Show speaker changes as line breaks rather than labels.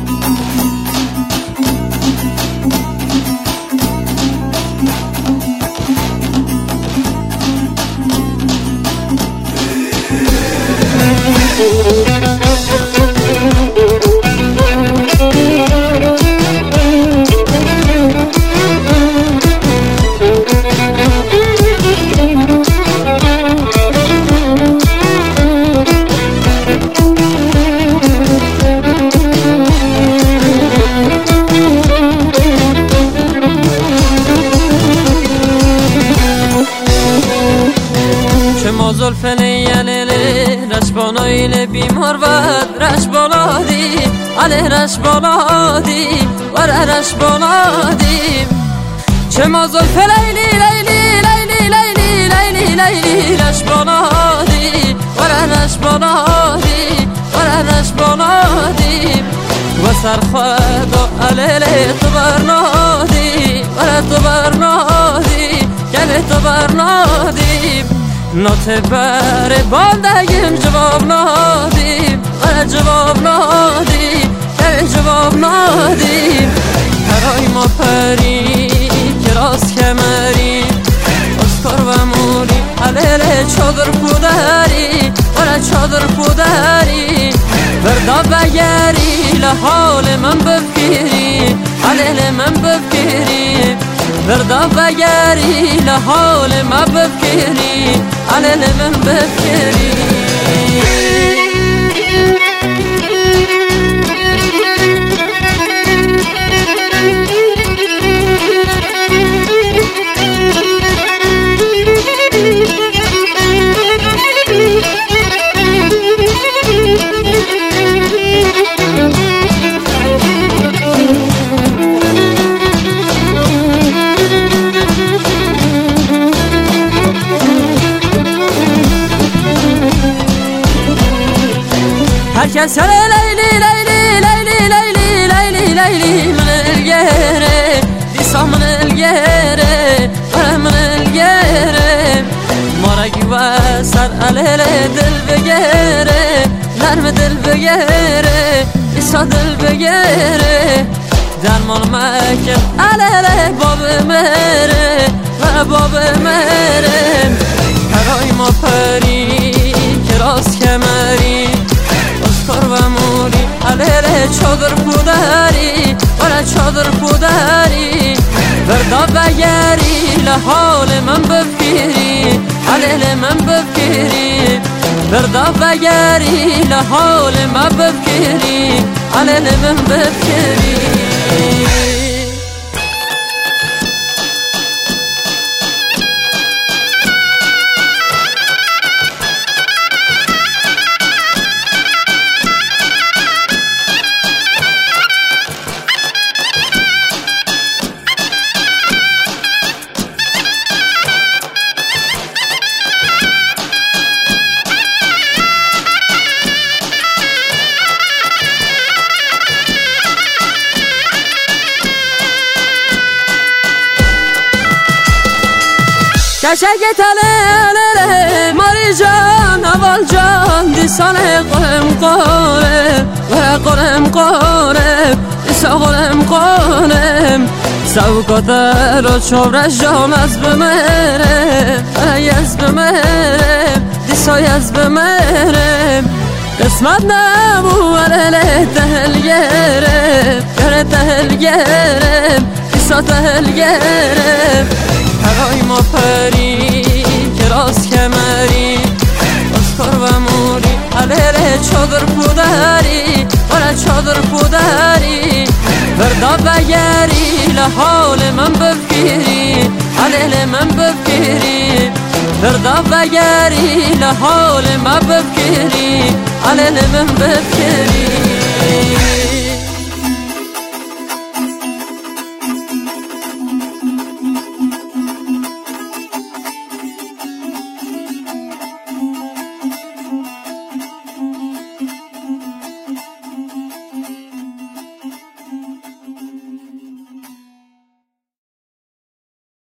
زلف لیلی رش بالایل بیمار ود رش بالادی علی رش بالادی ور رش بالادی چه ما زلف لیلی لیلی لیلی لیلی لیلی لیلی رش بالادی ور رش بالادی ور رش بالادی و سر خدا علی تو برنادی ور تو برنادی گل تو برنادی نوت بر باندگیم جواب نادیم جواب نادیم جواب نادیم هرای ما پری کراس کمری اسکار و موری علیل چادر پودری ولی چادر پودری بردا بگری لحال من بفکری علیل من بفکری بردا بگری لحال من بفکری علیل من بفکری herkes leyli leyli leyli leyli leyli leyli من الجهره ديسا من الجهره من الجهره مرق وسر عليل دل بجهره نرم دل بجهره ديسا دل بجهره درمان مکن عليل باب مهره و باب مهره هرای ما پری کراس کمری اسکار و موری علیل چادر پودری ولی چادر پودری بردا بگری لحال من بفکری علیل من بفکری بردا بگری لحال من بفکری علیل من بفکری کشک تله ماری جان اول جان دیسانه قرم قرم و قرم قرم دیسا قرم قرم سوکات رو چوبرش جان از بمرم از بمرم دیسا از بمرم قسمت نبو علیل تهل گرم گر تهل گرم دیسا تهل گرم هرای ما پری کراس کمری اسکار و موری علیل چادر پودری ولی چادر پودری بردا بگری لحال من بفکری علیل من بفکری بردا بگری لحال من بفکری علیل من بفکری